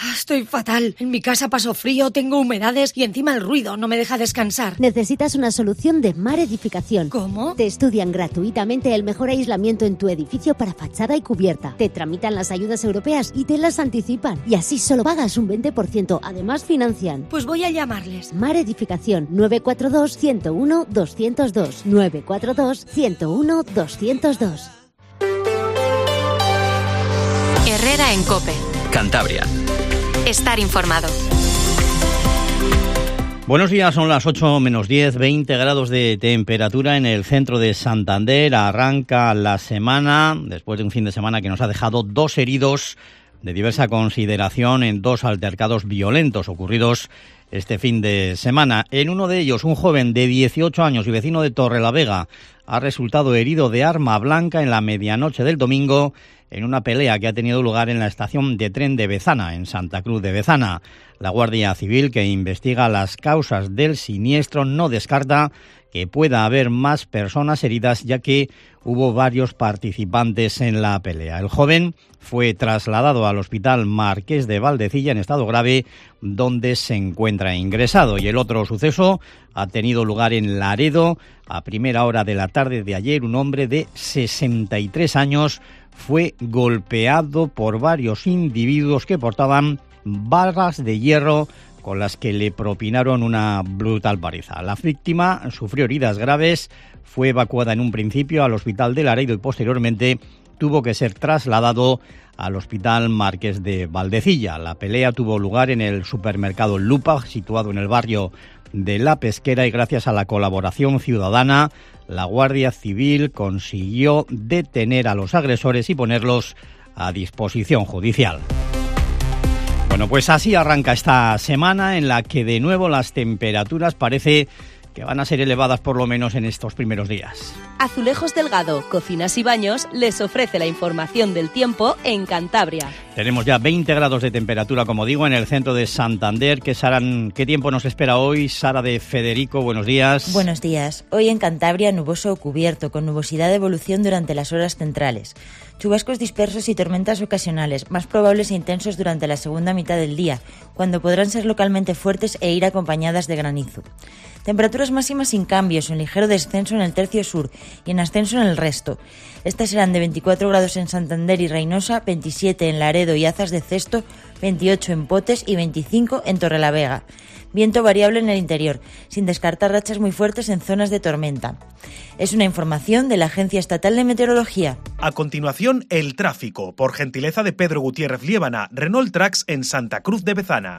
Estoy fatal. En mi casa paso frío, tengo humedades y encima el ruido no me deja descansar. Necesitas una solución de Mar Edificación. ¿Cómo? Te estudian gratuitamente el mejor aislamiento en tu edificio para fachada y cubierta. Te tramitan las ayudas europeas y te las anticipan. Y así solo pagas un 20%. Además financian. Pues voy a llamarles. Mar Edificación 942 101 202. 942 101 202. Herrera en COPE. Cantabria. Estar informado. Buenos días, son las 8 menos 10, 20 grados de temperatura en el centro de Santander. Arranca la semana, después de un fin de semana que nos ha dejado 2 heridos de diversa consideración en 2 altercados violentos ocurridos este fin de semana. En uno de ellos, un joven de 18 años y vecino de Torrelavega ha resultado herido de arma blanca en la medianoche del domingo en una pelea que ha tenido lugar en la estación de tren de Bezana, en Santa Cruz de Bezana. La Guardia Civil, que investiga las causas del siniestro, no descarta que pueda haber más personas heridas, ya que hubo varios participantes en la pelea. El joven fue trasladado al Hospital Marqués de Valdecilla en estado grave, donde se encuentra ingresado. Y el otro suceso ha tenido lugar en Laredo. A primera hora de la tarde de ayer, un hombre de 63 años fue golpeado por varios individuos que portaban barras de hierro con las que le propinaron una brutal paliza. La víctima sufrió heridas graves, fue evacuada en un principio al hospital de Laredo y posteriormente tuvo que ser trasladado al Hospital Marqués de Valdecilla. La pelea tuvo lugar en el supermercado Lupa, situado en el barrio de La Pesquera, y gracias a la colaboración ciudadana, la Guardia Civil consiguió detener a los agresores y ponerlos a disposición judicial. Bueno, pues así arranca esta semana en la que de nuevo las temperaturas parece que van a ser elevadas por lo menos en estos primeros días. Azulejos Delgado, Cocinas y Baños les ofrece la información del tiempo en Cantabria. Tenemos ya 20 grados de temperatura, como digo, en el centro de Santander. ¿Qué tiempo nos espera hoy? Sara de Federico, buenos días. Buenos días. Hoy en Cantabria nuboso o cubierto, con nubosidad de evolución durante las horas centrales. Chubascos dispersos y tormentas ocasionales, más probables e intensos durante la segunda mitad del día, cuando podrán ser localmente fuertes e ir acompañadas de granizo. Temperaturas máximas sin cambios, en ligero descenso en el tercio sur y en ascenso en el resto. Estas serán de 24 grados en Santander y Reinosa, 27 en Laredo y Azas de Cesto, 28 en Potes y 25 en Torrelavega. Viento variable en el interior, sin descartar rachas muy fuertes en zonas de tormenta. Es una información de la Agencia Estatal de Meteorología. A continuación, el tráfico, por gentileza de Pedro Gutiérrez Liébana, Renault Trax en Santa Cruz de Bezana.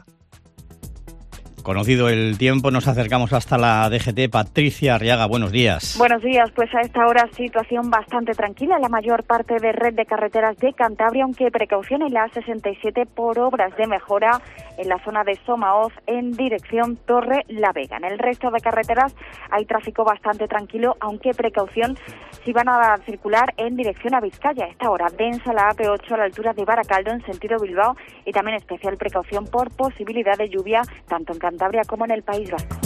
Conocido el tiempo, nos acercamos hasta la DGT. Patricia Arriaga, buenos días. Buenos días, pues a esta hora situación bastante tranquila en la mayor parte de red de carreteras de Cantabria, aunque precaución en la A67 por obras de mejora en la zona de Somaoz en dirección Torrelavega. En el resto de carreteras hay tráfico bastante tranquilo, aunque precaución si van a circular en dirección a Vizcaya. A esta hora densa la AP8 a la altura de Baracaldo en sentido Bilbao y también especial precaución por posibilidad de lluvia tanto en Cantabria como en el País Vasco.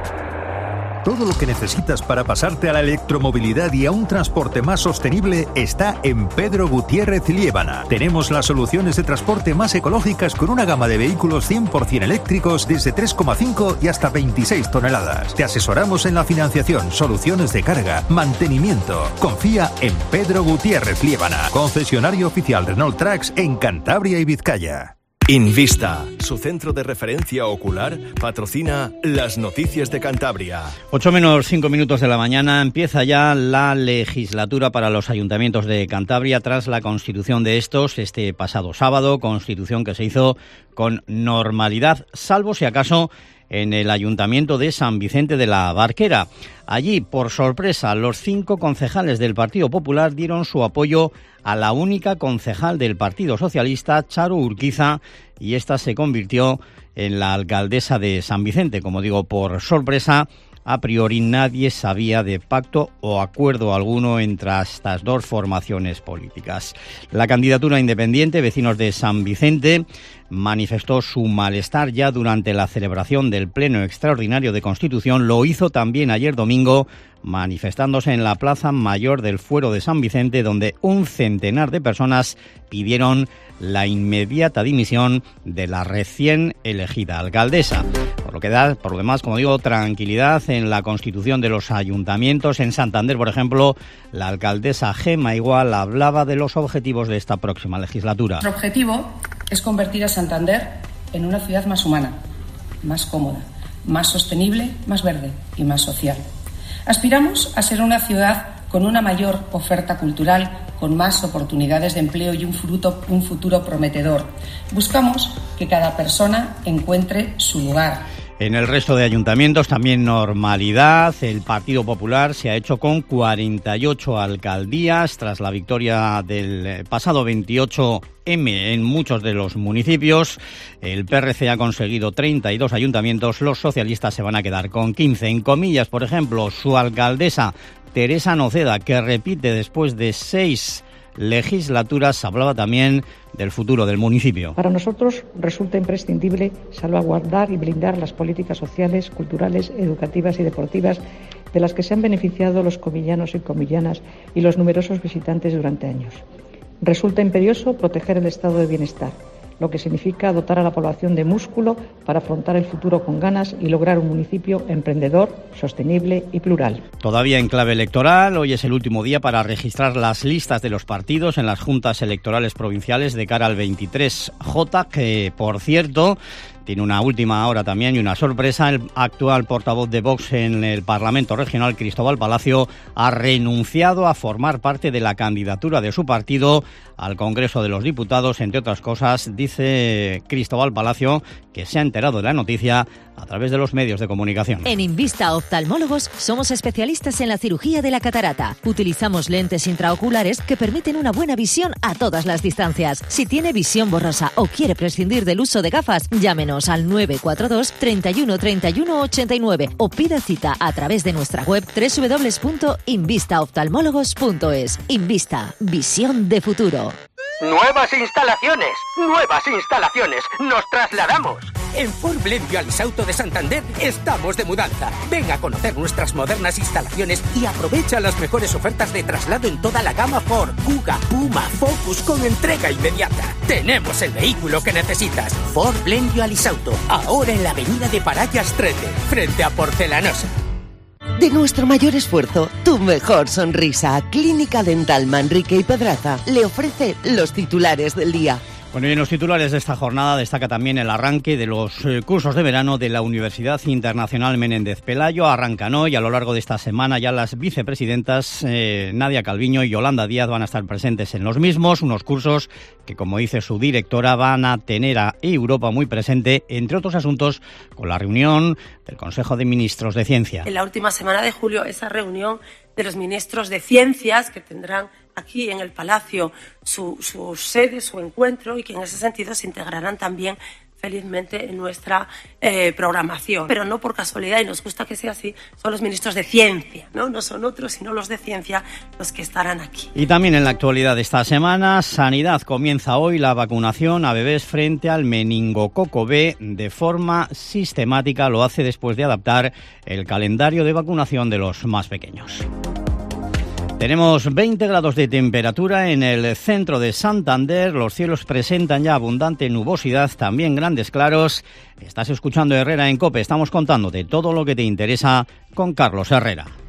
Todo lo que necesitas para pasarte a la electromovilidad y a un transporte más sostenible está en Pedro Gutiérrez Liébana. Tenemos las soluciones de transporte más ecológicas con una gama de vehículos 100% eléctricos desde 3,5 y hasta 26 toneladas. Te asesoramos en la financiación, soluciones de carga, mantenimiento. Confía en Pedro Gutiérrez Liébana, concesionario oficial Renault Trax en Cantabria y Vizcaya. Invista, su centro de referencia ocular, patrocina las noticias de Cantabria. 8 menos 5 minutos de la mañana, empieza ya la legislatura para los ayuntamientos de Cantabria tras la constitución de estos este pasado sábado, constitución que se hizo con normalidad, salvo si acaso en el Ayuntamiento de San Vicente de la Barquera. Allí, por sorpresa, los 5 concejales del Partido Popular dieron su apoyo a la única concejal del Partido Socialista, Charo Urquiza, y esta se convirtió en la alcaldesa de San Vicente. Como digo, por sorpresa, a priori nadie sabía de pacto o acuerdo alguno entre estas dos formaciones políticas. La candidatura independiente, Vecinos de San Vicente, manifestó su malestar ya durante la celebración del Pleno Extraordinario de Constitución. Lo hizo también ayer domingo, manifestándose en la Plaza Mayor del Fuero de San Vicente, donde un centenar de personas pidieron la inmediata dimisión de la recién elegida alcaldesa. Por lo que da, por lo demás, como digo, tranquilidad en la constitución de los ayuntamientos. En Santander, por ejemplo, la alcaldesa Gemma Igual hablaba de los objetivos de esta próxima legislatura. Nuestro objetivo es convertir a Santander en una ciudad más humana, más cómoda, más sostenible, más verde y más social. Aspiramos a ser una ciudad con una mayor oferta cultural, con más oportunidades de empleo y un futuro prometedor. Buscamos que cada persona encuentre su lugar. En el resto de ayuntamientos también normalidad. El Partido Popular se ha hecho con 48 alcaldías tras la victoria del pasado 28M en muchos de los municipios. El PRC ha conseguido 32 ayuntamientos, los socialistas se van a quedar con 15. En Comillas, por ejemplo, su alcaldesa Teresa Noceda, que repite después de 6 legislaturas, hablaba también del futuro del municipio. Para nosotros resulta imprescindible salvaguardar y blindar las políticas sociales, culturales, educativas y deportivas de las que se han beneficiado los comillanos y comillanas y los numerosos visitantes durante años. Resulta imperioso proteger el estado de bienestar, lo que significa dotar a la población de músculo para afrontar el futuro con ganas y lograr un municipio emprendedor, sostenible y plural. Todavía en clave electoral, hoy es el último día para registrar las listas de los partidos en las juntas electorales provinciales de cara al 23J, que, por cierto, tiene una última hora también y una sorpresa. El actual portavoz de Vox en el Parlamento Regional, Cristóbal Palacio, ha renunciado a formar parte de la candidatura de su partido al Congreso de los Diputados. Entre otras cosas, dice Cristóbal Palacio que se ha enterado de la noticia a través de los medios de comunicación. En Invista Oftalmólogos somos especialistas en la cirugía de la catarata. Utilizamos lentes intraoculares que permiten una buena visión a todas las distancias. Si tiene visión borrosa o quiere prescindir del uso de gafas, llámenos al 942 31 31 89 o pida cita a través de nuestra web www.invistaoftalmólogos.es. Invista, visión de futuro. ¡Nuevas instalaciones! ¡Nuevas instalaciones! ¡Nos trasladamos! En Ford Blendio Alisauto de Santander estamos de mudanza. Ven a conocer nuestras modernas instalaciones y aprovecha las mejores ofertas de traslado en toda la gama Ford, Kuga, Puma, Focus con entrega inmediata. Tenemos el vehículo que necesitas. Ford Blendio Alisauto, ahora en la avenida de Parayas 13, frente a Porcelanosa. De nuestro mayor esfuerzo, tu mejor sonrisa. Clínica Dental Manrique y Pedraza le ofrece los titulares del día. Bueno, y en los titulares de esta jornada destaca también el arranque de los cursos de verano de la Universidad Internacional Menéndez Pelayo. Arrancan hoy. A lo largo de esta semana ya las vicepresidentas Nadia Calviño y Yolanda Díaz van a estar presentes en los mismos. Unos cursos que, como dice su directora, van a tener a Europa muy presente, entre otros asuntos, con la reunión del Consejo de Ministros de Ciencia. En la última semana de julio, esa reunión de los ministros de Ciencias que tendrán aquí en el Palacio su sede, su encuentro, y que en ese sentido se integrarán también felizmente en nuestra programación. Pero no por casualidad, y nos gusta que sea así, son los ministros de Ciencia, no son otros, sino los de Ciencia los que estarán aquí. Y también en la actualidad de esta semana, Sanidad comienza hoy la vacunación a bebés frente al meningococo B de forma sistemática. Lo hace después de adaptar el calendario de vacunación de los más pequeños. Tenemos 20 grados de temperatura en el centro de Santander. Los cielos presentan ya abundante nubosidad, también grandes claros. Estás escuchando Herrera en COPE. Estamos contándote todo lo que te interesa con Carlos Herrera.